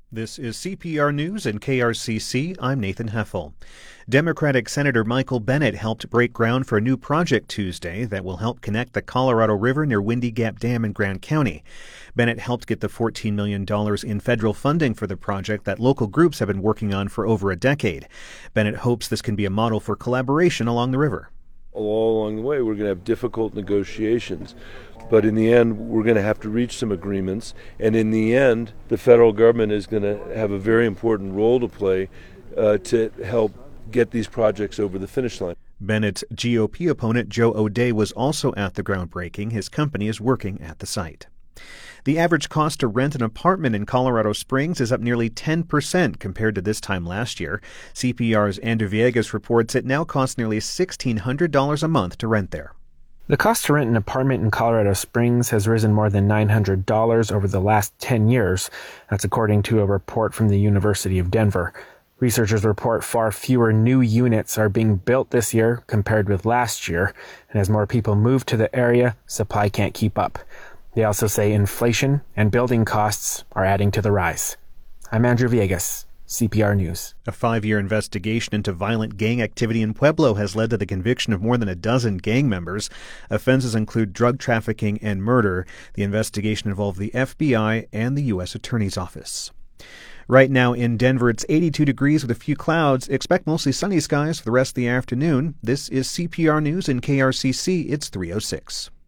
This is CPR News and KRCC. I'm Nathan Heffel. Democratic Senator Michael Bennet helped break ground for a new project Tuesday that will help connect the Colorado River near Windy Gap Dam in Grand County. Bennet helped get the $14 million in federal funding for the project that local groups have been working on for over a decade. Bennet hopes this can be a model for collaboration along the river. All along the way, we're going to have difficult negotiations. But in the end, we're going to have to reach some agreements. And in the end, the federal government is going to have a very important role to play to help get these projects over the finish line. Bennett's GOP opponent, Joe O'Dea, was also at the groundbreaking. His company is working at the site. The average cost to rent an apartment in Colorado Springs is up nearly 10% compared to this time last year. CPR's Andrew Villegas reports it now costs nearly $1,600 a month to rent there. The cost to rent an apartment in Colorado Springs has risen more than $900 over the last 10 years. That's according to a report from the University of Denver. Researchers report far fewer new units are being built this year compared with last year, and as more people move to the area, supply can't keep up. They also say inflation and building costs are adding to the rise. I'm Andrew Villegas, CPR News. A 5-year investigation into violent gang activity in Pueblo has led to the conviction of more than a dozen gang members. Offenses include drug trafficking and murder. The investigation involved the FBI and the U.S. Attorney's Office. Right now in Denver, it's 82 degrees with a few clouds. Expect mostly sunny skies for the rest of the afternoon. This is CPR News in KRCC. It's 3:06.